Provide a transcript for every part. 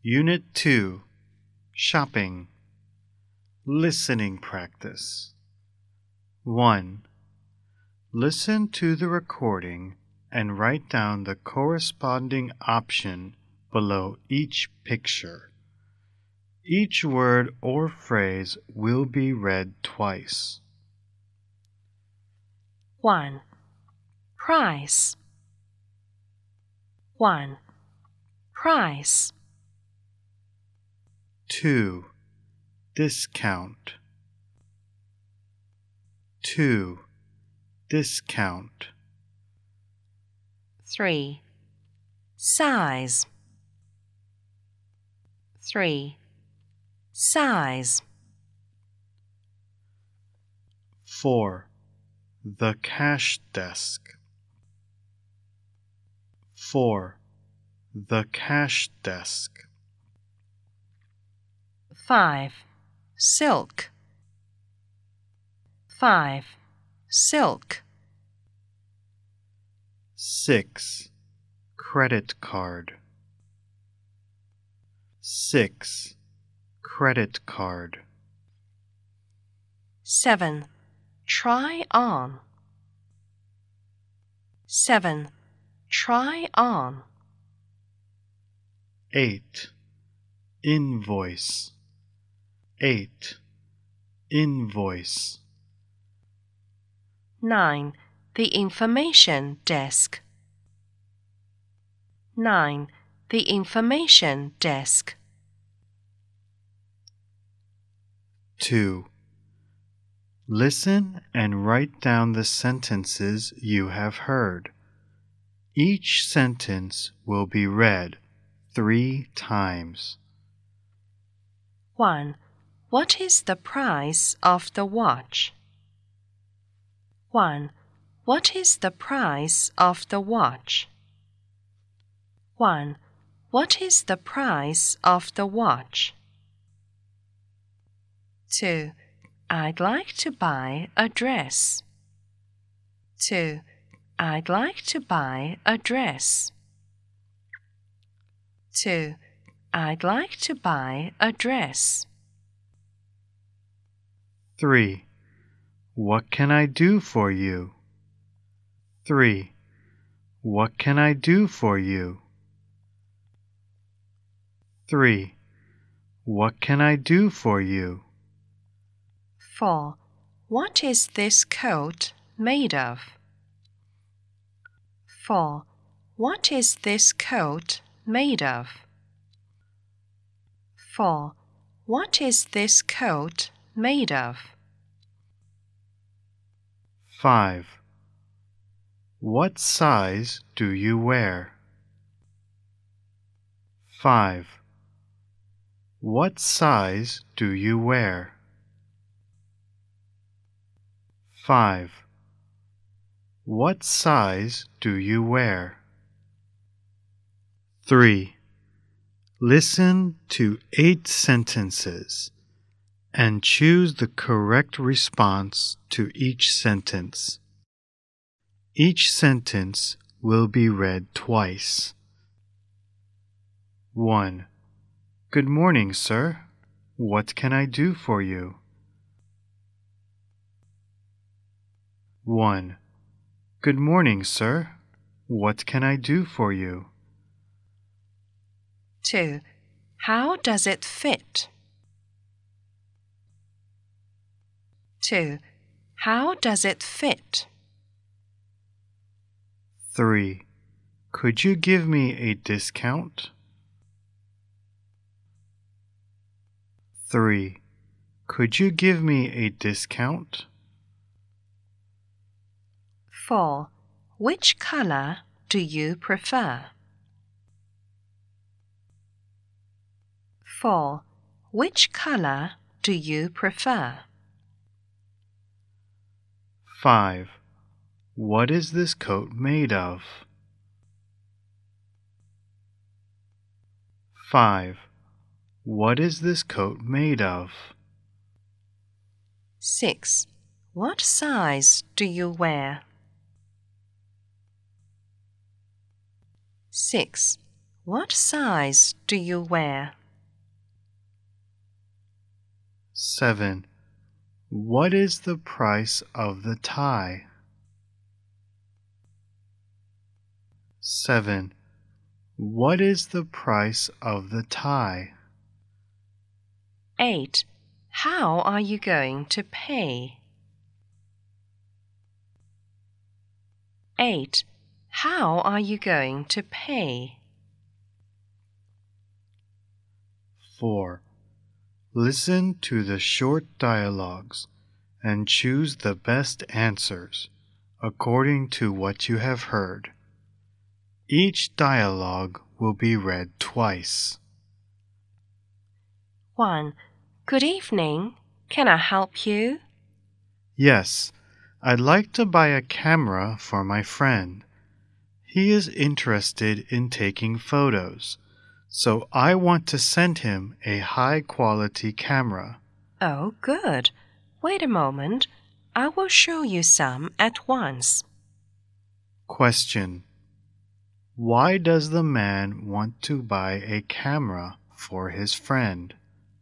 Unit 2, Shopping. Listening practice. 1. Listen to the recording and write down the corresponding option below each picture. Each word or phrase will be read twice. 1. Price. 1. Price. 2. Discount. 2. Discount. 3. Size. 3. Size. 4. The cash desk. 4. The cash desk. 5. Silk. 5. Silk. 6. Credit card. 6. Credit card. 7. Try on. 7. Try on. 8. Invoice. 8. Invoice. 9. The information desk. 9. The information desk. 2. Listen and write down the sentences you have heard. Each sentence will be read 3 times. 1. What is the price of the watch? 1. What is the price of the watch? 1. What is the price of the watch? 2. I'd like to buy a dress. 2. I'd like to buy a dress. 2. I'd like to buy a dress. 3. What can I do for you? 3. What can I do for you? 3. What can I do for you? 4. What is this coat made of? 4. What is this coat made of? 4. What is this coat made of? 5. What size do you wear? 5. What size do you wear? 5. What size do you wear? 3. Listen to 8 sentences and choose the correct response to each sentence. Each sentence will be read twice. 1. Good morning, sir. What can I do for you? 1. Good morning, sir. What can I do for you? 2. How does it fit? 2. How does it fit? 3. Could you give me a discount? 3. Could you give me a discount? 4. Which color do you prefer? 4. Which color do you prefer? 5. What is this coat made of? 5. What is this coat made of? 6. What size do you wear? 6. What size do you wear? 7. What is the price of the tie? 7. What is the price of the tie? 8. How are you going to pay? 8. How are you going to pay? 4. Listen to the short dialogues and choose the best answers according to what you have heard. Each dialogue will be read twice. 1. Good evening. Can I help you? Yes, I'd like to buy a camera for my friend. He is interested in taking photos, so I want to send him a high-quality camera. Oh, good. Wait a moment. I will show you some at once. Question: Why does the man want to buy a camera for his friend?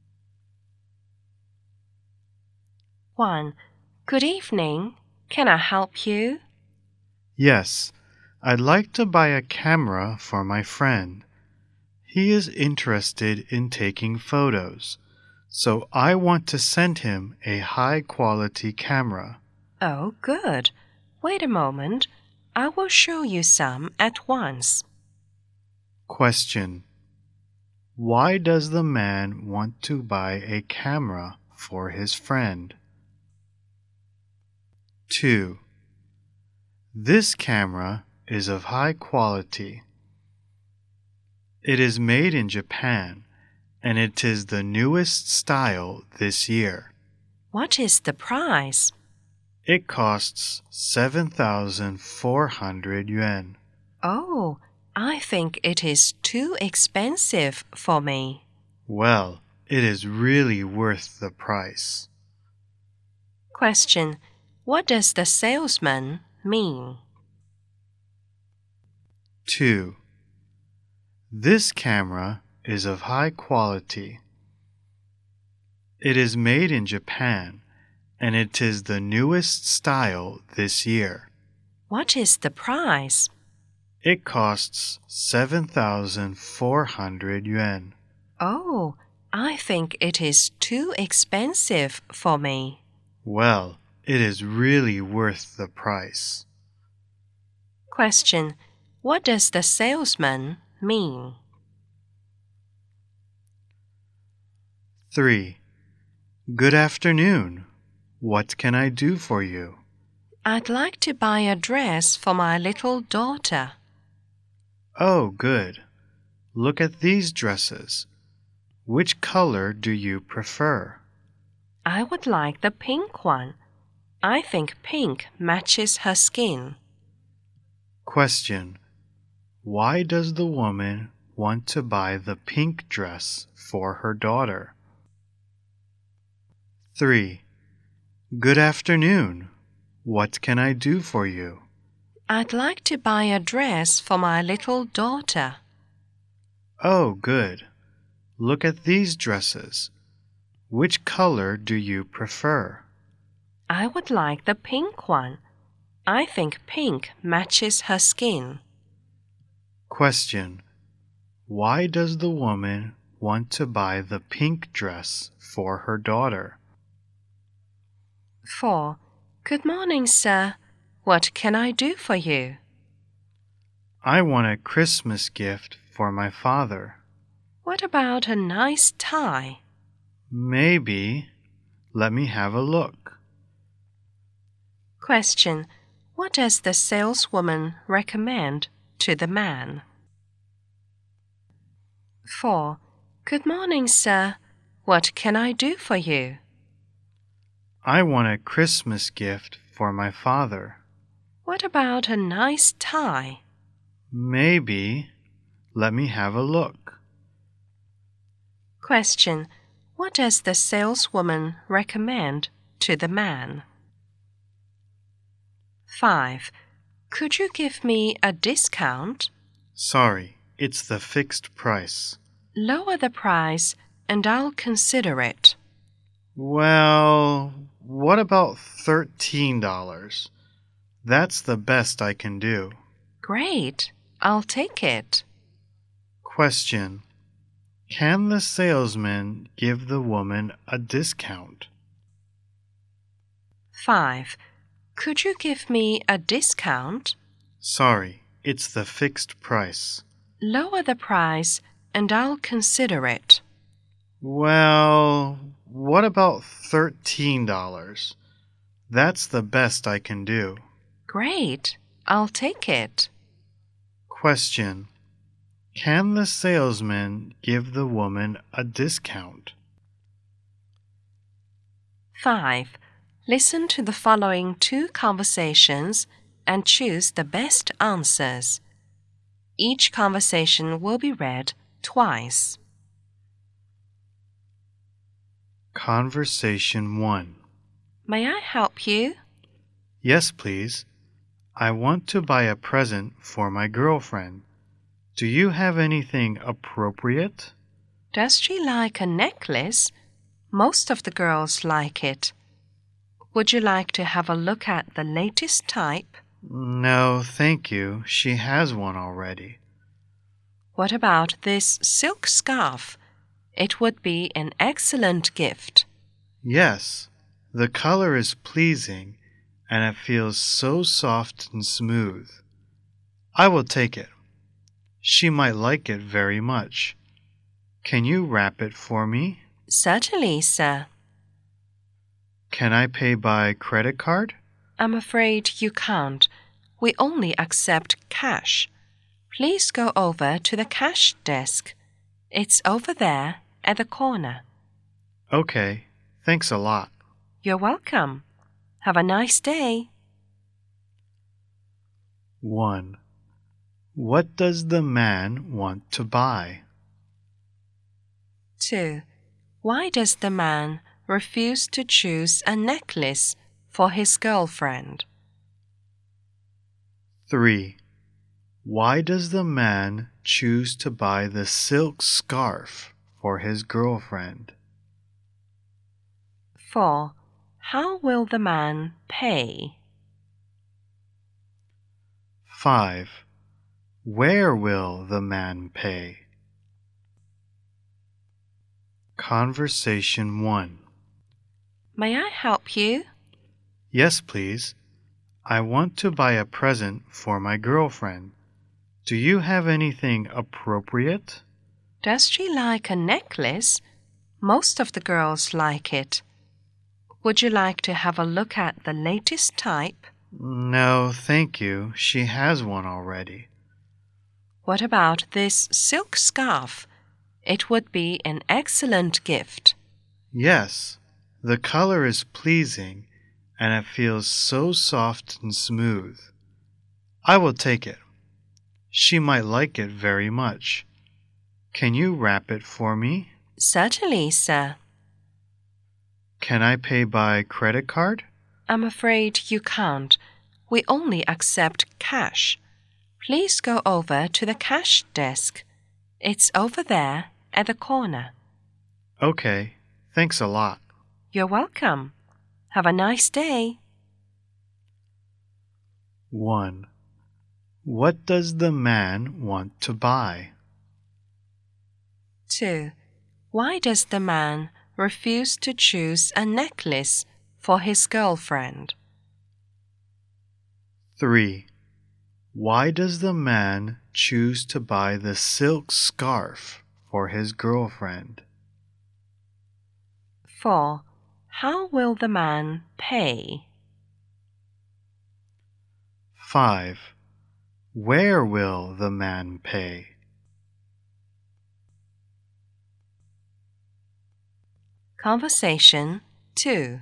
1. Good evening. Can I help you? Yes, I'd like to buy a camera for my friend. He is interested in taking photos, so I want to send him a high-quality camera. Oh, good. Wait a moment. I will show you some at once. Question: Why does the man want to buy a camera for his friend? 2. This camera is of high quality. It is made in Japan, and it is the newest style this year. What is the price? It costs 7,400 yuan. Oh, I think it is too expensive for me. Well, it is really worth the price. Question: What does the salesman mean? 2. This camera is of high quality. It is made in Japan, and it is the newest style this year. What is the price? It costs 7,400 yuan. Oh, I think it is too expensive for me. Well, it is really worth the price. Question: What does the salesman mean? 3. Good afternoon. What can I do for you? I'd like to buy a dress for my little daughter. Oh, good. Look at these dresses. Which color do you prefer? I would like the pink one. I think pink matches her skin. Question: Why does the woman want to buy the pink dress for her daughter? 3. Good afternoon. What can I do for you? I'd like to buy a dress for my little daughter. Oh, good. Look at these dresses. Which color do you prefer? I would like the pink one. I think pink matches her skin. Question: Why does the woman want to buy the pink dress for her daughter? 4. Good morning, sir. What can I do for you? I want a Christmas gift for my father. What about a nice tie? Maybe. Let me have a look. Question: What does the saleswoman recommend to the man? 4. Good morning, sir. What can I do for you? I want a Christmas gift for my father. What about a nice tie? Maybe. Let me have a look. Question: What does the saleswoman recommend to the man? 5. Could you give me a discount? Sorry, it's the fixed price. Lower the price and I'll consider it. Well, what about $13? That's the best I can do. Great, I'll take it. Question. Can the salesman give the woman a discount? 5. Could you give me a discount? Sorry, it's the fixed price. Lower the price and I'll consider it. Well, what about $13? That's the best I can do. Great, I'll take it. Question. Can the salesman give the woman a discount? 5. Listen to the following 2 conversations and choose the best answers. Each conversation will be read twice. Conversation 1. May I help you? Yes, please. I want to buy a present for my girlfriend. Do you have anything appropriate? Does she like a necklace? Most of the girls like it. Would you like to have a look at the latest type? No, thank you. She has one already. What about this silk scarf? It would be an excellent gift. Yes, the color is pleasing and it feels so soft and smooth. I will take it. She might like it very much. Can you wrap it for me? Certainly, sir. Can I pay by credit card? I'm afraid you can't. We only accept cash. Please go over to the cash desk. It's over there at the corner. Okay, thanks a lot. You're welcome. Have a nice day. 1. What does the man want to buy? 2. Why does the man refuse to choose a necklace for his girlfriend? 3. Why does the man choose to buy the silk scarf for his girlfriend? 4. How will the man pay? 5. Where will the man pay? Conversation 1. May I help you? Yes, please. I want to buy a present for my girlfriend. Do you have anything appropriate? Does she like a necklace? Most of the girls like it. Would you like to have a look at the latest type? No, thank you. She has one already. What about this silk scarf? It would be an excellent gift. Yes, the color is pleasing and it feels so soft and smooth. I will take it. She might like it very much. Can you wrap it for me? Certainly, sir. Can I pay by credit card? I'm afraid you can't. We only accept cash. Please go over to the cash desk. It's over there at the corner. Okay, thanks a lot. You're welcome. Have a nice day. 1. What does the man want to buy? 2. Why does the man refuse to choose a necklace for his girlfriend? 3. Why does the man choose to buy the silk scarf for his girlfriend? 4. How will the man pay? 5. Where will the man pay? Conversation 2.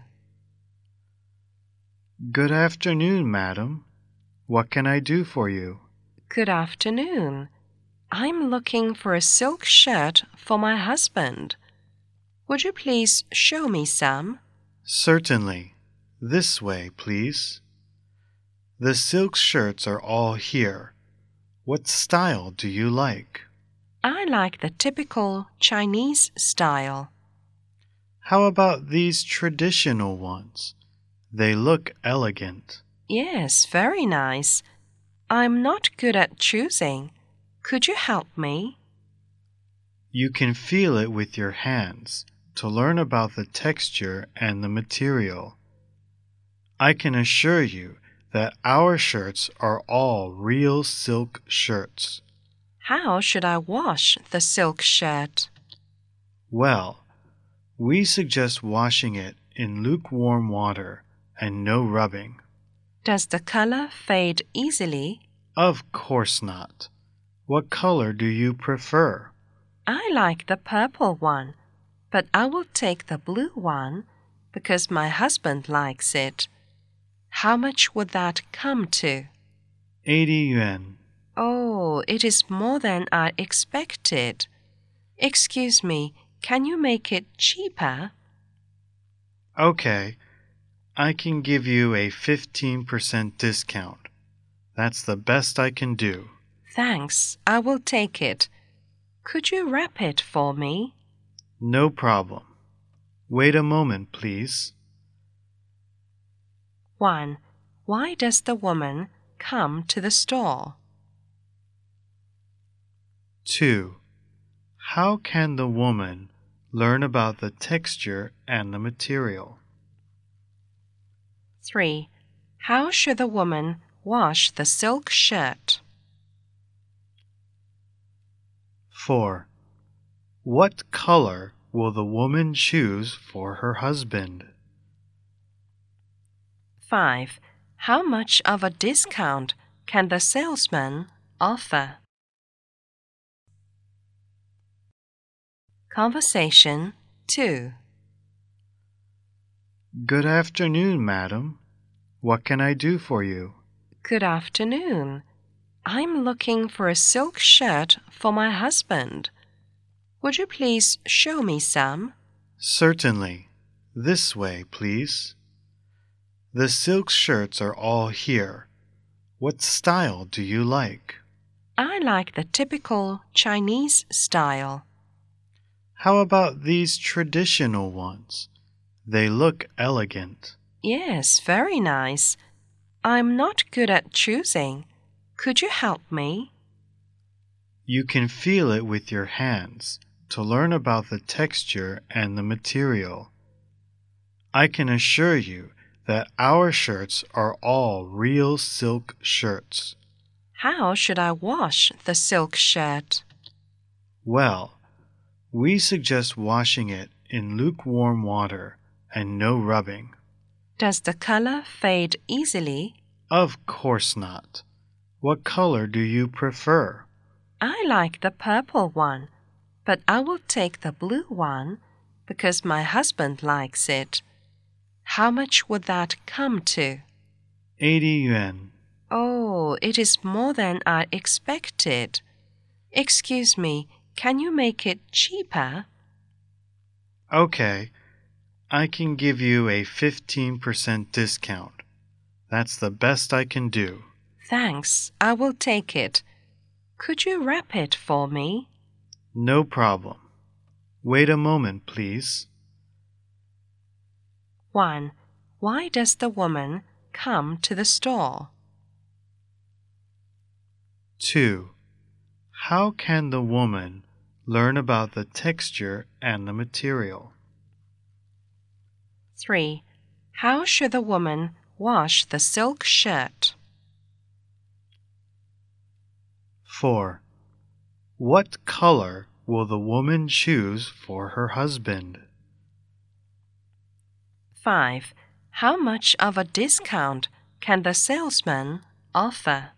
Good afternoon, madam. What can I do for you? Good afternoon. I'm looking for a silk shirt for my husband. Would you please show me some? Certainly. This way, please. The silk shirts are all here. What style do you like? I like the typical Chinese style. How about these traditional ones? They look elegant. Yes, very nice. I'm not good at choosing. Could you help me? You can feel it with your hands to learn about the texture and the material. I can assure you that our shirts are all real silk shirts. How should I wash the silk shirt? Well, we suggest washing it in lukewarm water and no rubbing. Does the color fade easily? Of course not. What color do you prefer? I like the purple one, but I will take the blue one because my husband likes it. How much would that come to? 80 yuan. Oh, it is more than I expected. Excuse me, can you make it cheaper? Okay, I can give you a 15% discount. That's the best I can do. Thanks, I will take it. Could you wrap it for me? No problem. Wait a moment, please. 1. Why does the woman come to the store? 2. How can the woman learn about the texture and the material? 3. How should the woman wash the silk shirt? 4. What color will the woman choose for her husband? 5. How much of a discount can the salesman offer? Conversation 2. Good afternoon, madam. What can I do for you? Good afternoon. I'm looking for a silk shirt for my husband. Would you please show me some? Certainly. This way, please. The silk shirts are all here. What style do you like? I like the typical Chinese style. How about these traditional ones? They look elegant. Yes, very nice. I'm not good at choosing. Could you help me? You can feel it with your hands to learn about the texture and the material. I can assure you that our shirts are all real silk shirts. How should I wash the silk shirt? Well, we suggest washing it in lukewarm water and no rubbing. Does the color fade easily? Of course not. What color do you prefer? I like the purple one, but I will take the blue one because my husband likes it. How much would that come to? 80 yuan. Oh, it is more than I expected. Excuse me, can you make it cheaper? Okay, I can give you a 15% discount. That's the best I can do. Thanks, I will take it. Could you wrap it for me? No problem. Wait a moment, please. 1. Why does the woman come to the store? 2. How can the woman learn about the texture and the material? 3. How should the woman wash the silk shirt? 4. What color will the woman choose for her husband? 5. How much of a discount can the salesman offer?